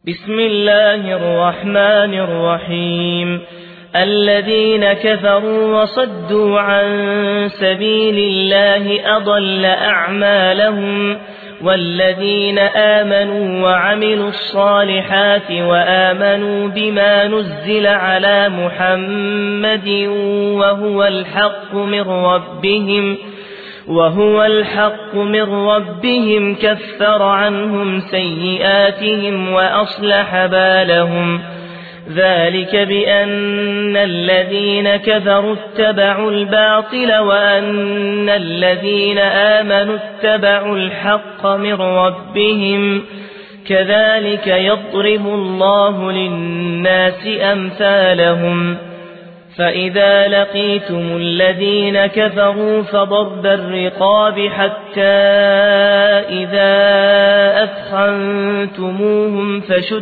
بسم الله الرحمن الرحيم. الذين كفروا وصدوا عن سبيل الله أضل أعمالهم، والذين آمنوا وعملوا الصالحات وآمنوا بما نزل على محمد وهو الحق من ربهم كفر عنهم سيئاتهم وأصلح بالهم. ذلك بأن الذين كفروا اتبعوا الباطل وأن الذين آمنوا اتبعوا الحق من ربهم. كذلك يضرب الله للناس أمثالهم. فإذا لقيتم الذين كفروا فضرب الرقاب حتى إذا أثخنتموهم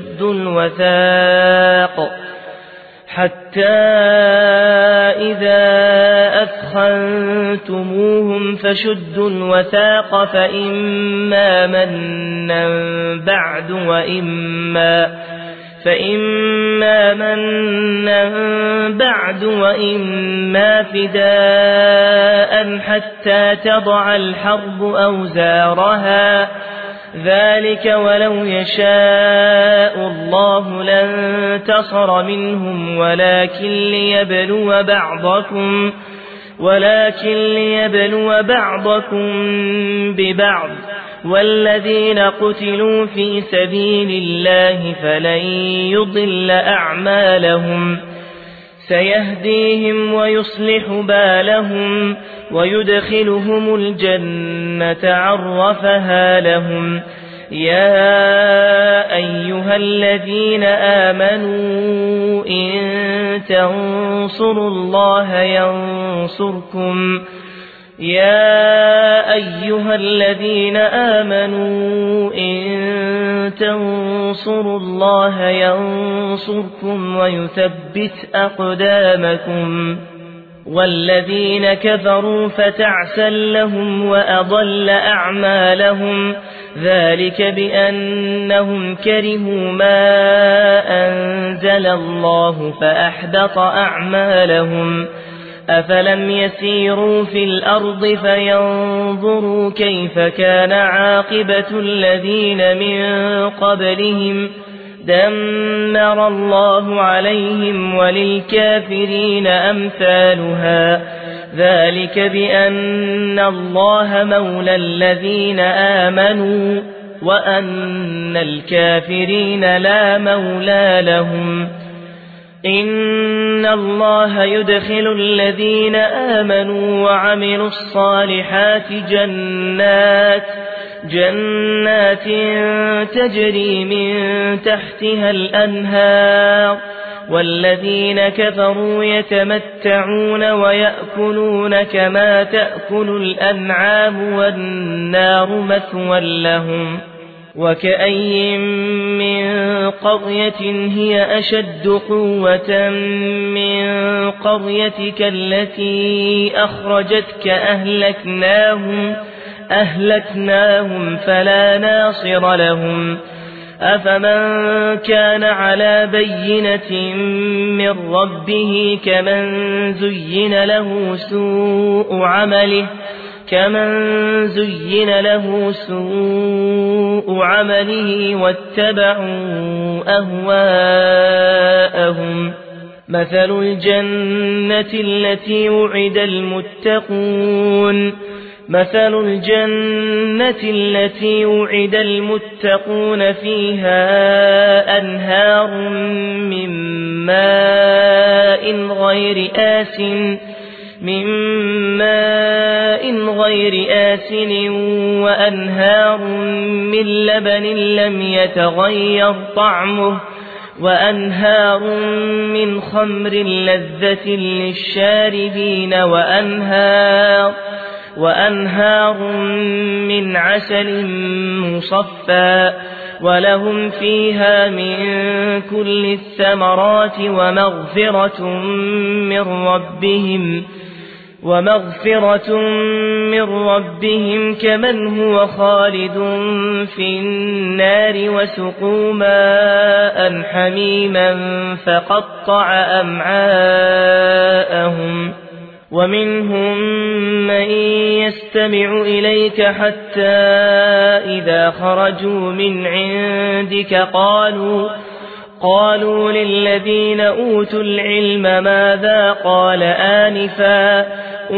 فشدوا الوثاق فإما منا بعد وإما فداء حتى تضع الحرب أوزارها. ذلك ولو يشاء الله لانتصر منهم ولكن ليبلو بعضكم ببعض. والذين قتلوا في سبيل الله فلن يضل أعمالهم. سيهديهم ويصلح بالهم ويدخلهم الجنة عرفها لهم. يا أيها الذين آمنوا إن تنصروا الله ينصركم ويثبت أقدامكم. والذين كفروا فتعسا لهم وأضل أعمالهم. ذلك بأنهم كرهوا ما أنزل الله فأحبط أعمالهم. أفلم يسيروا في الأرض فينظروا كيف كان عاقبة الذين من قبلهم. دمر الله عليهم وللكافرين أمثالها. ذلك بأن الله مولى الذين آمنوا وأن الكافرين لا مولى لهم. إن الله يدخل الذين آمنوا وعملوا الصالحات جنات تجري من تحتها الأنهار. والذين كفروا يتمتعون ويأكلون كما تأكل الأنعام والنار مثوى لهم. وكأي من قرية هي أشد قوة من قريتك التي أخرجتك أهلكناهم فلا ناصر لهم. أفمن كان على بينة من ربه كمن زين له سوء عمله واتبعوا أهواءهم. مثل الجنة التي وعد المتقون فيها أنهار من ماء غير آسن وأنهار من لبن لم يتغير طعمه وأنهار من خمر لذة للشاربين وأنهار من عسل مصفى ولهم فيها من كل الثمرات ومغفرة من ربهم ومغفرة من ربهم كمن هو خالد في النار وسقوا ماء حميما فقطع أمعاءهم ومنهم من يستمع إليك حتى إذا خرجوا من عندك قالوا للذين أوتوا العلم ماذا قال آنفا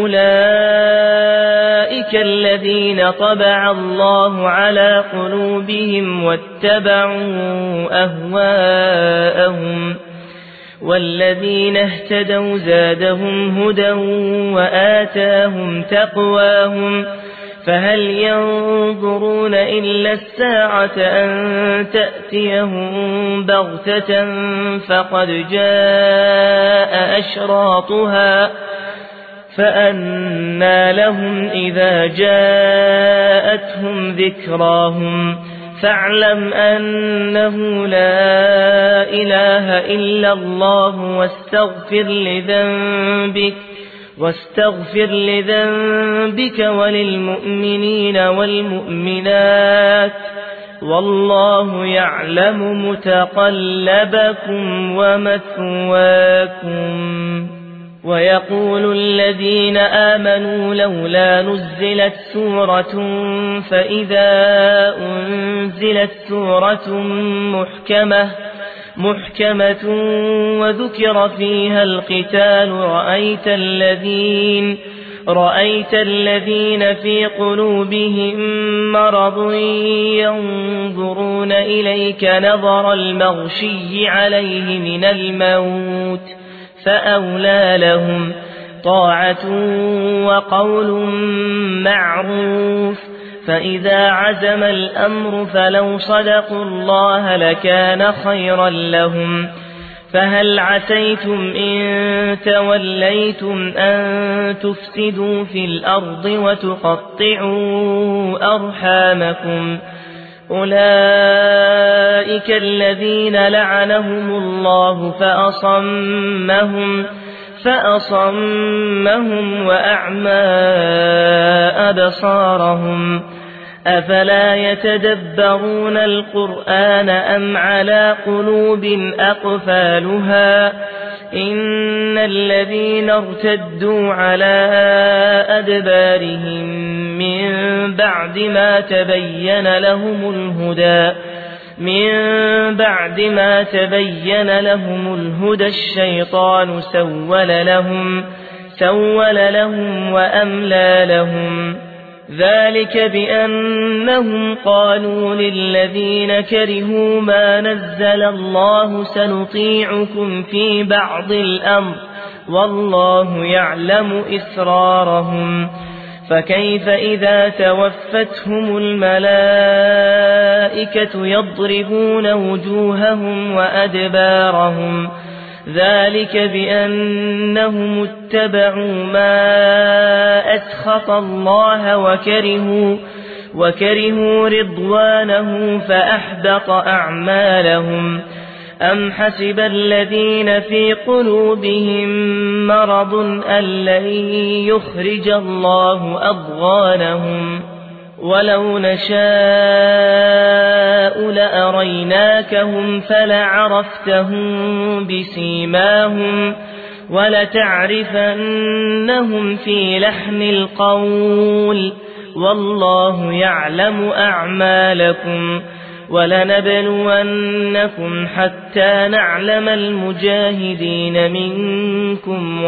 أولئك الذين طبع الله على قلوبهم واتبعوا أهواءهم والذين اهتدوا زادهم هدى وآتاهم تقواهم فهل ينظرون إلا الساعة أن تأتيهم بغتة فقد جاء أشراطها فأنى لهم إذا جاءتهم ذكراهم فاعلم أنه لا إله إلا الله واستغفر لذنبك وللمؤمنين والمؤمنات والله يعلم متقلبكم ومثواكم ويقول الذين آمنوا لولا نزلت سورة فإذا أنزلت سورة محكمة وذكر فيها القتال رأيت الذين في قلوبهم مرض ينظرون إليك نظر المغشي عليه من الموت فأولى لهم طاعة وقول معروف فإذا عزم الأمر فلو صدقوا الله لكان خيرا لهم فهل عسيتم إن توليتم أن تفسدوا في الأرض وتقطعوا أرحامكم أولئك الذين لعنهم الله فأصمهم وأعمى أبصارهم أفلا يتدبرون القرآن أم على قلوب أقفالها إن الذين ارتدوا على أدبارهم من بعد ما تبين لهم الهدى الشيطان سول لهم وأملى لهم ذلك بأنهم قالوا للذين كرهوا ما نزل الله سنطيعكم في بعض الأمر والله يعلم إسرارهم فكيف إذا توفتهم الملائكة يضربون وجوههم وأدبارهم ذلك بأنهم اتبعوا ما أسخط الله وكرهوا رضوانه فأحبط أعمالهم أم حسب الذين في قلوبهم مرض أن لن يخرج الله أضغانهم ولو نشاء لأريناكهم فلعرفتهم بسيماهم ولتعرفنهم في لحن القول والله يعلم أعمالكم ولنبلونكم حتى نعلم المجاهدين منكم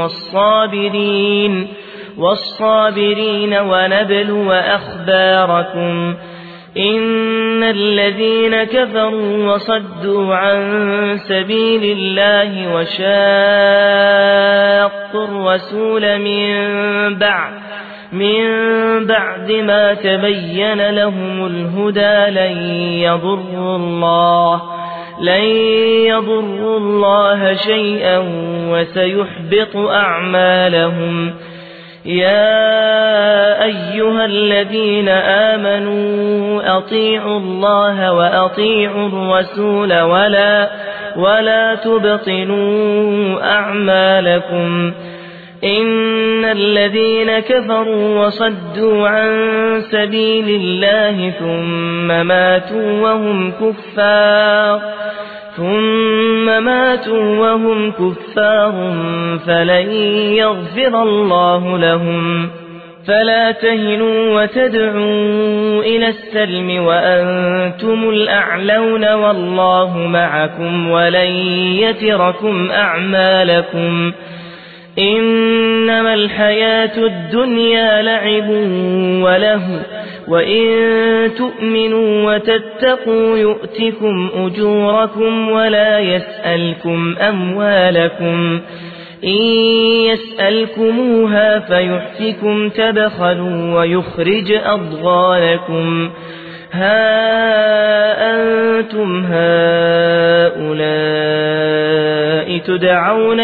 والصابرين ونبلو أخباركم إن الذين كفروا وصدوا عن سبيل الله وشاقوا الرسول من بعد ما تبين لهم الهدى لن يضروا الله شيئا وسيحبط أعمالهم يا أيها الذين آمنوا أطيعوا الله وأطيعوا الرسول ولا تبطلوا أعمالكم إن الذين كفروا وصدوا عن سبيل الله ثم ماتوا وهم كفار فلن يغفر الله لهم. فلا تهنوا وتدعوا إلى السلم وأنتم الأعلون والله معكم ولن يتركم أعمالكم. إنما الحياة الدنيا لعب وله وإن تؤمنوا وتتقوا يؤتكم أجوركم ولا يسألكم أموالكم. إن يسألكموها فيحفكم تبخلوا ويخرج أضغانكم. ها أنتم هؤلاء تدعون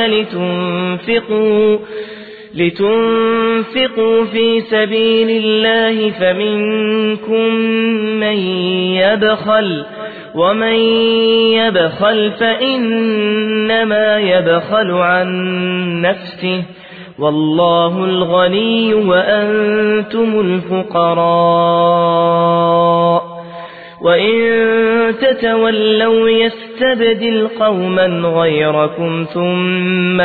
لتنفقوا في سبيل الله فمنكم من يبخل ومن يبخل فإنما يبخل عن نفسه والله الغني وأنتم الفقراء. وإن تتولوا يستبدل قوما غيركم ثم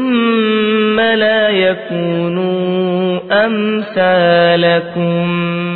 لا يكونوا أمثالكم.